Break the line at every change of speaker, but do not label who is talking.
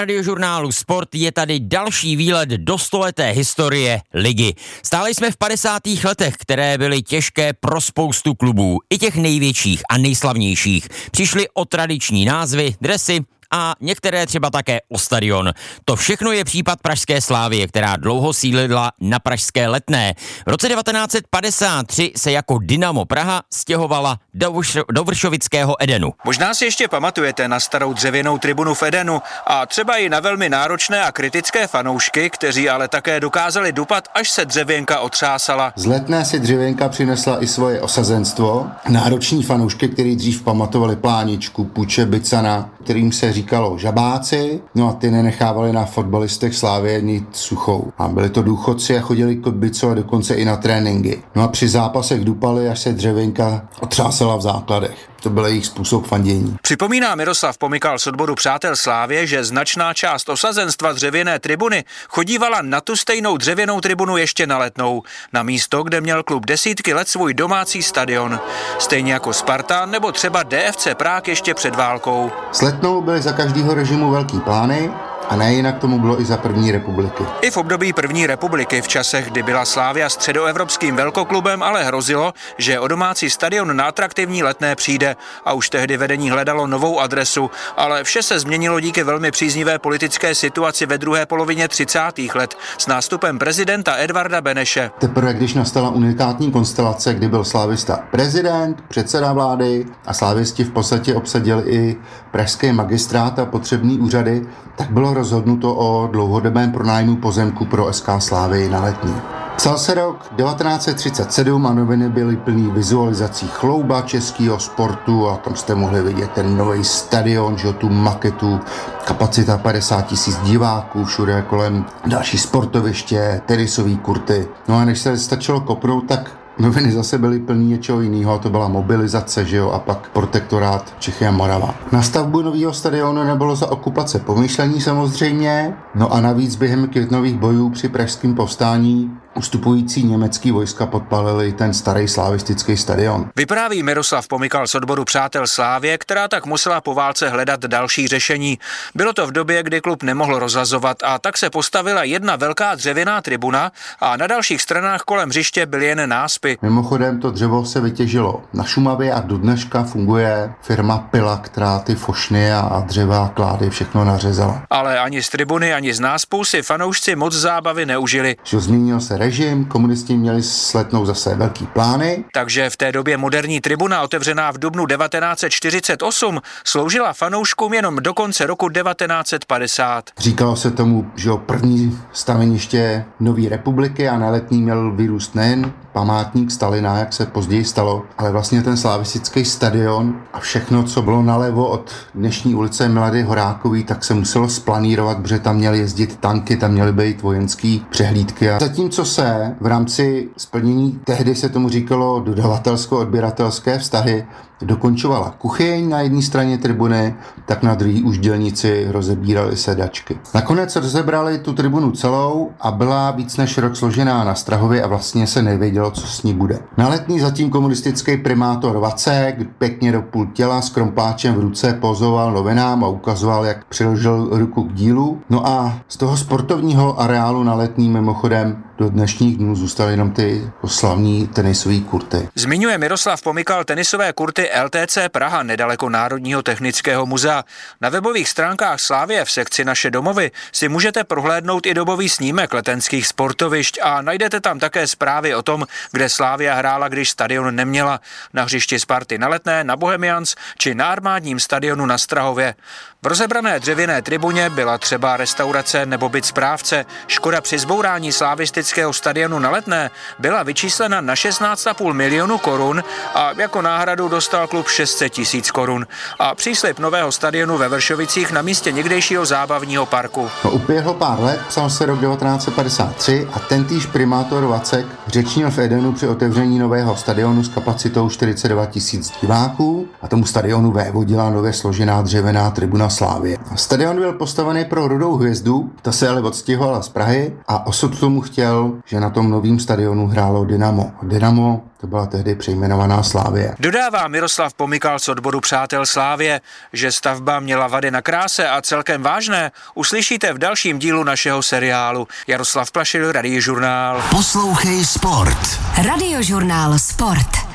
Radiožurnálu Sport je tady další výlet do stoleté historie ligy. Stále jsme v 50. letech, které byly těžké pro spoustu klubů, i těch největších a nejslavnějších. Přišly o tradiční názvy, dresy a některé třeba také o stadion. To všechno je případ pražské Slavie, která dlouho sídlila na pražské Letné. V roce 1953 se jako Dynamo Praha stěhovala do vršovického Edenu.
Možná si ještě pamatujete na starou dřevěnou tribunu v Edenu a třeba i na velmi náročné a kritické fanoušky, kteří ale také dokázali dupat, až se dřevěnka otřásala.
Z Letné si dřevěnka přinesla i svoje osazenstvo. Nároční fanoušky, který dřív pamatovali Pláničku, Puče, Bicana, kterým se říkalo žabáci, no a ty nenechávali na fotbalistech Slavie nic suchou. A byli to důchodci a chodili k Bico a dokonce i na tréninky. No a při zápasech dupali, až se dřevěnka otřásala v základech. To byl jejich způsob fandění.
Připomíná Miroslav Pomykal z odboru Přátel Slavie, že značná část osazenstva dřevěné tribuny chodívala na tu stejnou dřevěnou tribunu ještě na Letnou, na místo, kde měl klub desítky let svůj domácí stadion. Stejně jako Sparta nebo třeba DFC Prák ještě před válkou.
S Letnou byly za každého režimu velký plány, a nejinak tomu bylo i za první republiky.
I v období první republiky, v časech, kdy byla Slavia středoevropským velkoklubem, ale hrozilo, že o domácí stadion na atraktivní Letné přijde a už tehdy vedení hledalo novou adresu, ale vše se změnilo díky velmi příznivé politické situaci ve druhé polovině 30. let s nástupem prezidenta Edvarda Beneše.
Teprve když nastala unikátní konstelace, kdy byl slávista prezident, předseda vlády a slávisti v podstatě obsadili i pražský magistrát a potřební úřady, tak bylo rozhodnuto o dlouhodobém pronájmu pozemku pro SK Slavii na Letní. Psal se rok 1937 a noviny byly plný vizualizací chlouba českého sportu a tam jste mohli vidět ten nový stadion, že tu maketu, kapacita 50 000 diváků, všude kolem další sportoviště, tenisové kurty. No a než se stačilo kopnout, tak noviny zase byly plný něčeho jiného, to byla mobilizace, že jo, a pak protektorát Čechy a Morava. Na stavbu nového stadionu nebylo za okupace pomyšlení samozřejmě, no a navíc během květnových bojů při pražském povstání ustupující německý vojska podpalili ten starý slavistický stadion.
Vypráví Miroslav Pomykal z odboru Přátel Slavie, která tak musela po válce hledat další řešení. Bylo to v době, kdy klub nemohl rozhazovat a tak se postavila jedna velká dřevěná tribuna a na dalších stranách kolem hřiště byly jen náspy.
Mimochodem to dřevo se vytěžilo na Šumavě a do dneška funguje firma Pila, která ty fošny a dřeva a klády všechno nařezala.
Ale ani z tribuny, ani z náspů si fanoušci moc zábavy neužili.
Změnil se režim, komunisti měli s Letnou zase velký plány.
Takže v té době moderní tribuna, otevřená v dubnu 1948, sloužila fanouškům jenom do konce roku 1950.
Říkalo se tomu, že první staveniště Nové republiky a na Letní měl vyrůst nejen památník Stalina, jak se později stalo, ale vlastně ten slavistický stadion a všechno, co bylo nalevo od dnešní ulice Milady Horákový, tak se muselo splanírovat, protože tam měly jezdit tanky, tam měly být vojenský přehlídky. A zatímco se v rámci splnění, tehdy se tomu říkalo dodavatelsko-odběratelské vztahy, dokončovala kuchyň na jedné straně tribuny, tak na druhé už dělníci rozebírali sedačky. Nakonec rozebrali tu tribunu celou a byla víc než rok složená na Strahově a vlastně se nevědělo, co s ní bude. Na Letní zatím komunistický primátor Vacek pěkně do půl těla s krompáčem v ruce pozoval novinám a ukazoval, jak přiložil ruku k dílu. No a z toho sportovního areálu na Letní mimochodem do dnešních dnů zůstaly jenom ty slavní tenisové kurty.
Zmiňuje Miroslav Pomykal tenisové kurty LTC Praha nedaleko Národního technického muzea. Na webových stránkách Slavie v sekci Naše domovy si můžete prohlédnout i dobový snímek letenských sportovišť a najdete tam také zprávy o tom, kde Slavia hrála, když stadion neměla. Na hřišti Sparty na Letné, na Bohemians či na armádním stadionu na Strahově. V rozebrané dřevěné tribuně byla třeba restaurace nebo byt správce. Škoda při zbourání slavistického stadionu na Letné byla vyčíslena na 16,5 milionu korun a jako náhradu dostal klub 600 000 korun. A příslib nového stadionu ve Vršovicích na místě někdejšího zábavního parku.
No, uběhlo pár let, psal se rok 1953 a tentýž primátor Vacek řečnil v Edenu při otevření nového stadionu s kapacitou 42 000 diváků. a tomu stadionu vévodila nově složená dřevěná tribuna Slávie. Stadion byl postavený pro Rudou hvězdu, ta se ale odstěhovala z Prahy a osud tomu chtěl, že na tom novém stadionu hrálo Dynamo. Dynamo to byla tehdy přejmenovaná Slávie.
Dodává Miroslav Pomykal z odboru Přátel Slávie, že stavba měla vady na kráse a celkem vážné, uslyšíte v dalším dílu našeho seriálu. Jaroslav Plašil, Radiožurnál.
Poslouchej Sport.
Radiožurnál Sport.